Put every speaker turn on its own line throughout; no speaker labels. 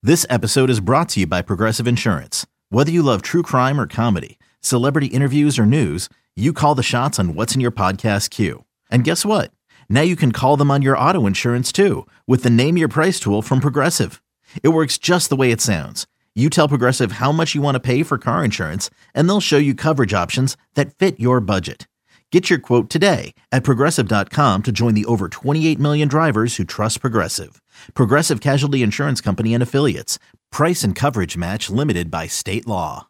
This episode is brought to you by Progressive Insurance. Whether you love true crime or comedy, celebrity interviews or news, you call the shots on what's in your podcast queue. And guess what? Now you can call them on your auto insurance too with the Name Your Price tool from Progressive. It works just the way it sounds. You tell Progressive how much you want to pay for car insurance, and they'll show you coverage options that fit your budget. Get your quote today at Progressive.com to join the over 28 million drivers who trust Progressive. Progressive Casualty Insurance Company and Affiliates. Price and coverage match limited by state law.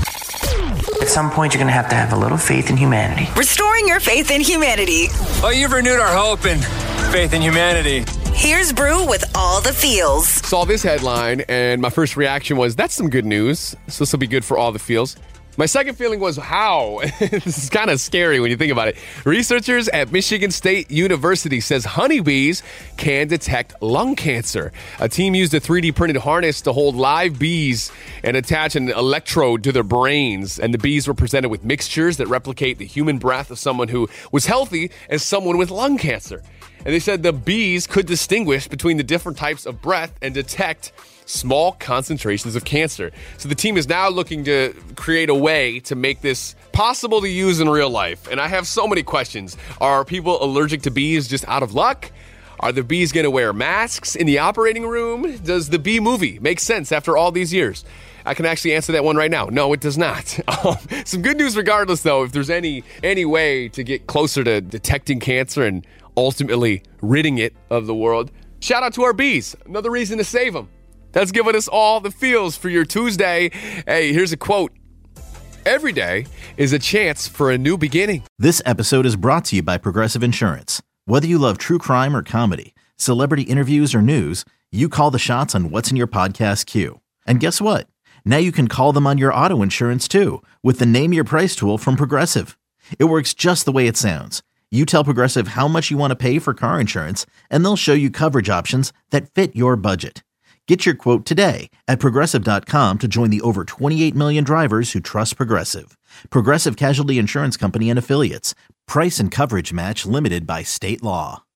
At some point, you're going to have a little faith in humanity.
Restoring your faith in humanity.
Oh, you've renewed our hope and faith in humanity.
Here's Brew with all the feels.
Saw this headline, and my first reaction was, that's some good news. So this will be good for all the feels. My second feeling was, how? This is kind of scary when you think about it. Researchers at Michigan State University says honeybees can detect lung cancer. A team used a 3D printed harness to hold live bees and attach an electrode to their brains. And the bees were presented with mixtures that replicate the human breath of someone who was healthy as someone with lung cancer. And they said the bees could distinguish between the different types of breath and detect small concentrations of cancer. So the team is now looking to create a way to make this possible to use in real life. And I have so many questions. Are people allergic to bees just out of luck? Are the bees going to wear masks in the operating room? Does the bee movie make sense after all these years? I can actually answer that one right now. No, it does not. Some good news regardless, though, if there's any way to get closer to detecting cancer and ultimately ridding it of the world. Shout out to our bees. Another reason to save them. That's giving us all the feels for your Tuesday. Hey, here's a quote. Every day is a chance for a new beginning.
This episode is brought to you by Progressive Insurance. Whether you love true crime or comedy, celebrity interviews or news, you call the shots on what's in your podcast queue. And guess what? Now you can call them on your auto insurance too with the Name Your Price tool from Progressive. It works just the way it sounds. You tell Progressive how much you want to pay for car insurance, and they'll show you coverage options that fit your budget. Get your quote today at Progressive.com to join the over 28 million drivers who trust Progressive. Progressive Casualty Insurance Company and Affiliates. Price and coverage match limited by state law.